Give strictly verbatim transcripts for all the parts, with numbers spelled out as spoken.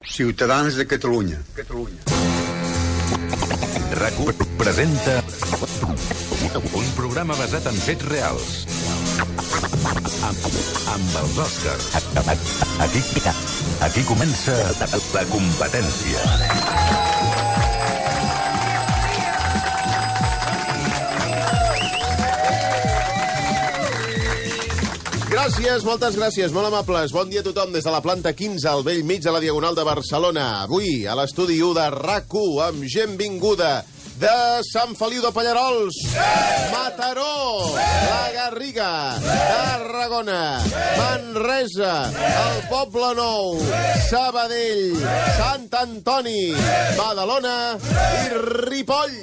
Ciutadans de Catalunya. Catalunya. RAC1 presenta un programa basat en fets reals. Amb, amb els Oscars. Aquí, aquí comença la competència. Gràcies, moltes gràcies, molt amables. Bon dia a tothom des de la planta quinze al vell mig de la Diagonal de Barcelona. Avui, a l'estudi u de RAC1, amb gent vinguda de Sant Feliu de Pallerols, Mataró, La Garriga, Tarragona, Manresa, el Poble Nou, Sabadell, Sant Antoni, Badalona i Ripoll.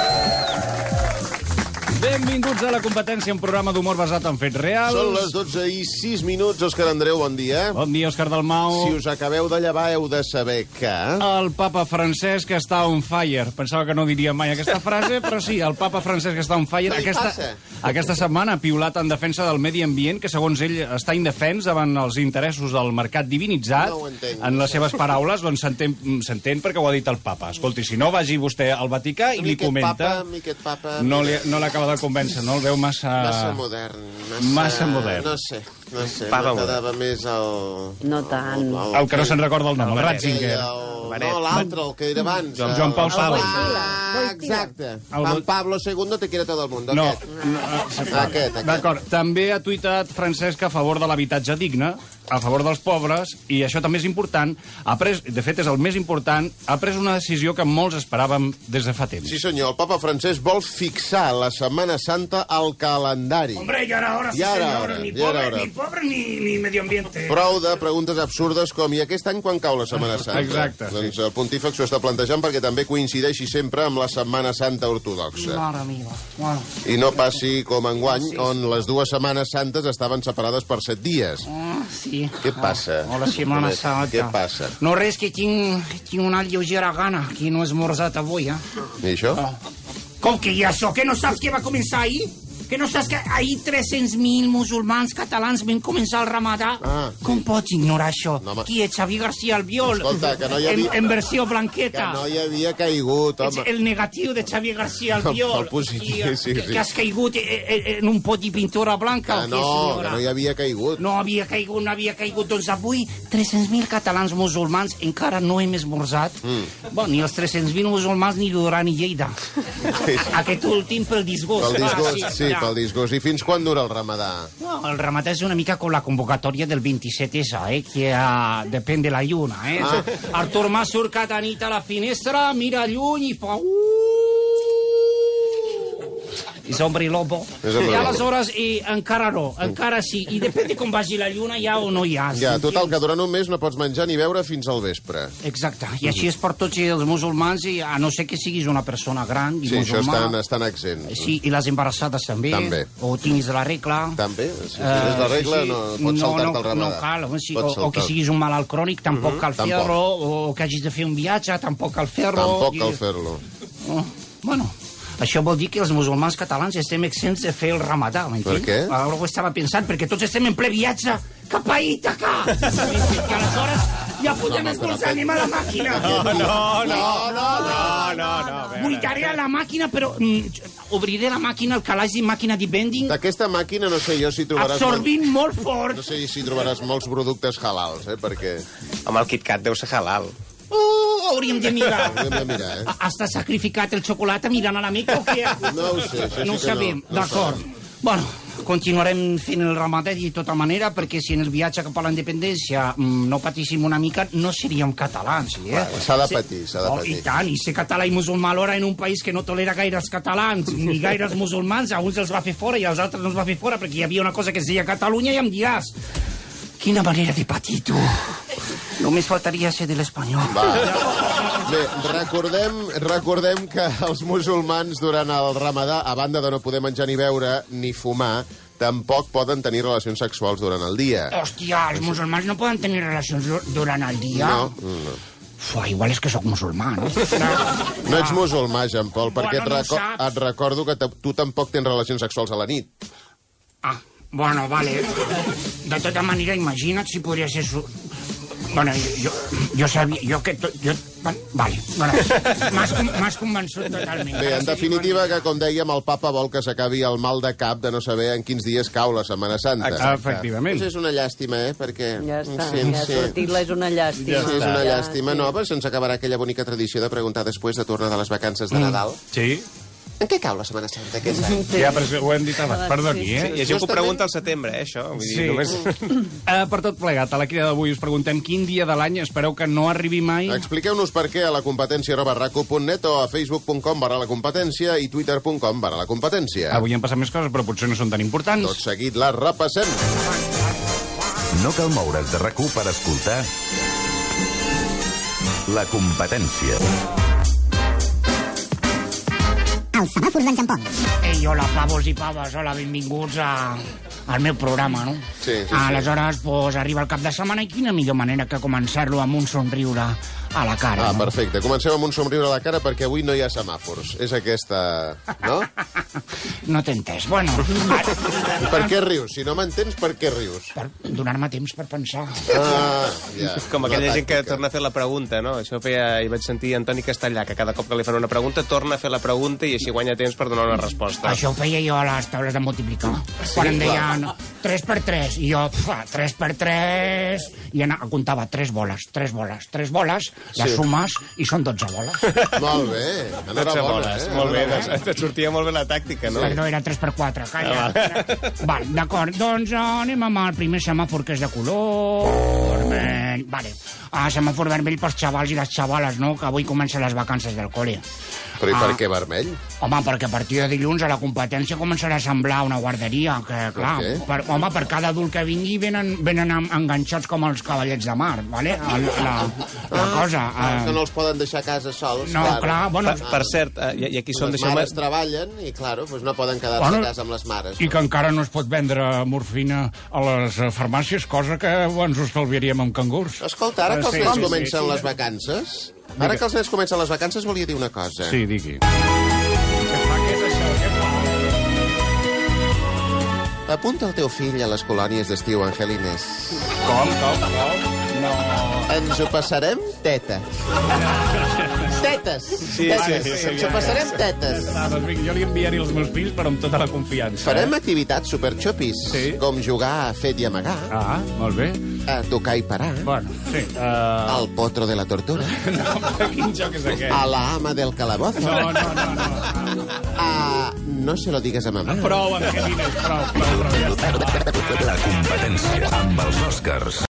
Benvinguts a la competència, un programa d'humor basat en fets reals. Són les dotze i sis minuts. Òscar Andreu, bon dia. Bon dia, Òscar Dalmau. Si us acabeu de llevar, heu de saber que... El papa Francesc està on fire. Pensava que no diria mai aquesta frase, però sí, el papa Francesc està on fire. Què li Aquesta, passa? aquesta setmana ha piulat en defensa del medi ambient, que segons ell està indefens davant els interessos del mercat divinitzat. No ho entenc. En les seves paraules, doncs s'entén s'entén perquè ho ha dit el papa. Escolti, si no, vagi vostè al Vaticà i li comenta... Papa, mi aquest papa... No li, no l'acaba de convèncer, no? El veu massa... Massa modern. Massa, Massa modern. No sé, no sé. Papa M'agradava més el... No tant. El, El que no se'n recorda el nom, el Ratzinger. El, no, l'altre, el que era abans. Joan, Joan Paul Pablo. Ah, exacte. Juan Pablo segundo te quiere todo el mundo. No, Aquest. no Aquest, aquest. D'acord. També ha tuitat Francesc a favor de l'habitatge digne, a favor dels pobres, i això també és important. Ha pres, de fet, és el més important, ha pres una decisió que molts esperàvem des de fa temps. Sí, senyor, el papa Francesc vol fixar la Setmana Santa al calendari. Hombre, ya era hora, sí, Ya era señor. hora, Ni ya era pobre, hora. ni pobre, ni, ni medio ambiente. Prou de preguntes absurdes com i aquest any quan cau la Setmana Santa? Exacte, sí. Doncs el pontífex s'ho està plantejant perquè també coincideixi sempre amb la Setmana Santa ortodoxa. Mare meva. Bueno. I no passi com enguany, on les dues Setmanes Santes estaven separades per set dies. Ah, sí. Què passa? Hola, Setmana Santa. Què passa? No, res, que tinc, tinc una lleugera gana, que no he esmorzat avui, eh? I això? Com que i això? Que no saps que va començar ahir? Que no saps que ahir tres-cents mil musulmans catalans van començar el ramadà? Ah, Com pots ignorar això? No, home. Qui és Xavi García Albiol? Escolta, que no hi havia- En, en versió Que blanqueta. no hi havia caigut, Ets home. el negatiu de Xavi García Albiol. El positiu, I, eh, sí, que, sí. que has caigut eh, eh, en un pot de pintura blanca. Que o què, no, senyora? que no hi havia caigut. No havia caigut, no havia caigut. Doncs avui tres-cents mil catalans musulmans encara no hem esmorzat. Mm. Bon, ni els tres-cents mil musulmans ni Duran ni Lleida. Sí. Aquest últim pel disgust. Pel disgust, clar, sí, ja. pel disgust. I fins quan dura el ramadà? No, el ramadà és una mica com la convocatòria del vint-i-set essa, eh, que uh, depèn de la lluna. Eh? Ah. Artur Mas surt cada nit a la finestra, mira lluny i fa... I s'ombri l'obo. És el I lobo. aleshores i encara no, encara sí. I depèn de com vagi la lluna, ja o no hi ha. Ja, sí, total, sí. que durant un mes no pots menjar ni beure fins al vespre. Exacte. I així és per tots els musulmans, i a no ser que siguis una persona gran i Sí, això musulmà. estan, estan exempts. Sí, i les embarassades també. També. O tinguis la regla. També? Si tens la regla, Eh, sí, no pots saltar-te el ramadà. No cal, sí, Pots o, o que saltar. siguis un malalt crònic, tampoc cal tampoc. fer-lo, o que hagis de fer un viatge, tampoc cal fer-lo. Tampoc I- cal fer-lo. Oh, bueno, això vol dir que els musulmans catalans estem exempts de fer el ramadà, m'entens? Per què? Ara ho estava pensant, perquè tots estem en ple viatge cap a Ítaca. I aleshores ja podem esmorzar, anem a la màquina. No, no, no, no, no, no, no. Buidaré a la màquina, però mm, obriré la màquina, el calaix de màquina de vending, D'aquesta màquina no sé jo si trobaràs... absorbint molt Molt, fort. no sé si trobaràs molts productes halals, eh, perquè... Home, el KitKat deu ser halal. Oh, hauríem de mirar. Hauríem de mirar, eh? Has sacrificat el xocolata mirant a la Meca o què? No ho sé, això sí No ho que sabem, no. No ho d'acord. Bueno, continuarem fent el ramadà de tota manera, perquè si en el viatge cap a la independència mm, no patíssim una mica, no seríem catalans, eh? Bueno, s'ha de patir, s'ha de Oh, patir. I tant, i ser català i musulmà alhora en un país que no tolera gaires catalans ni gaires musulmans, a uns els va fer fora i als altres no els va fer fora, perquè hi havia una cosa que es deia Catalunya, i em diràs, quina manera de patir, tu. Només faltaria ser de l'espanyol. Va. Bé, recordem, recordem que els musulmans durant el ramadà, a banda de no poder menjar ni beure ni fumar, tampoc poden tenir relacions sexuals durant el dia. Hòstia, els musulmans no poden tenir relacions durant el dia? No, no. Uf, igual és que sóc musulmà, no? No ets musulmà, Jean Paul, perquè et, Bueno, no ho reco saps. et recordo que tu tampoc tens relacions sexuals a la nit. Ah, bueno, vale. De tota manera, imagina't si podria ser... Su... Bueno, jo, jo sabia... Jo que... To, jo, vale, bueno, m'has m'has convençut totalment. Bé, en definitiva, que com dèiem, el papa vol que s'acabi el mal de cap de no saber en quins dies cau la Setmana Santa. Exacte. Efectivament. Pues és una llàstima, eh? Perquè... Ja està, sí, ja ha sí. sortit, és una llàstima. Sí, és una Ja, llàstima, sí. no? Però se'ns acabarà aquella bonica tradició de preguntar després de tornar de les vacances de Nadal. Sí. En què cau la Setmana Santa aquest any? Sí. Ja, però ho hem dit abans. Perdoni, eh? Hi ha gent que ho pregunta al setembre, eh, això. Vull dir, Sí. només... Uh, per tot plegat, a la crida d'avui us preguntem quin dia de l'any espereu que no arribi mai. Expliqueu-nos per què a la competència arroba raco punt net o a facebook punt com barra la competència i twitter punt com barra la competència. Avui han passat més coses, però potser no són tan importants. Tot seguit la repassem. No cal moure's de RAC u per escoltar La Competència. El semàfor d'en Jampon. Ei, hola, pavos i paves, hola, benvinguts a, al meu programa, no? Sí, sí, sí. Aleshores, pues, arriba el cap de setmana i quina millor manera que començar-lo amb un somriure a la cara, Ah, no? perfecte. Comencem amb un somriure a la cara perquè avui no hi ha semàfors. És aquesta... No? No t'he entès. Bueno, ara, Per què rius? Si no m'entens, per què rius? per donar-me temps per pensar. Ah, ja. Com aquella Una gent que tàctica. torna a fer la pregunta, no? Això feia... Hi vaig sentir Antoni Castellà, que cada cop que li fan una pregunta torna a fer la pregunta i així guanya temps per donar una resposta. Això ho feia jo a les taules de multiplicar. Quan em deien tres per tres, i jo, tres per tres, i anava, comptava tres boles, tres boles, tres boles, les Sí. sumes, i són dotze boles. Molt bé. dotze Enhorabona, boles. eh? Molt bé, Enhorabona. doncs, et sortia molt bé la tàctica, no? Perdó, era tres per quatre, calla. Val, d'acord, doncs uh, anem amb el primer semàfor, que és de color vermell. Vale. Uh, semàfor vermell pels xavals i les xavales, no?, que avui comencen les vacances del col·le. Però i per Ah. què vermell? Home, perquè a partir de dilluns a la competència començarà a semblar una guarderia, que, clar, què? per, home, per cada adult que vingui venen, venen en- enganxats com els cavallets de mar, vale? El, la, la cosa... Ah, que Eh, no els poden deixar a casa sols. no, clar, bueno... Per, per cert, eh, i, i aquí som... Les deixeu-me- mares treballen i, claro, pues no poden quedar-se Bueno, a casa amb les mares. I No? que encara no es pot vendre morfina a les eh, farmàcies, cosa que ens ho estalviaríem amb cangurs. Escolta, ara que els Sí, nens sí, comencen sí, sí. les vacances... Ara que els nens comencen les vacances, volia dir una cosa. Sí, digui. Què fa? Què és això? Què fa? Apunta el teu fill a les colònies d'estiu angelines. Com, com, com? No... Ens ho passarem tetes. Tetes. Sí, tetes. sí, sí, Ens ho passarem tetes. Ah, doncs vinga, jo li enviaré els meus fills, però amb tota la confiança. Farem Eh? activitats superxopis, Sí. com jugar a fet i amagar, Ah, molt bé. a tocar i parar, Bueno, sí. Uh... al potro de la tortura, No, quin joc és aquest? a la ama del calabozo, No, no, no, no. a no se lo digues a mamà. Prou, Angelines, prou, prou, prou, ja està. La Competència amb els Oscars.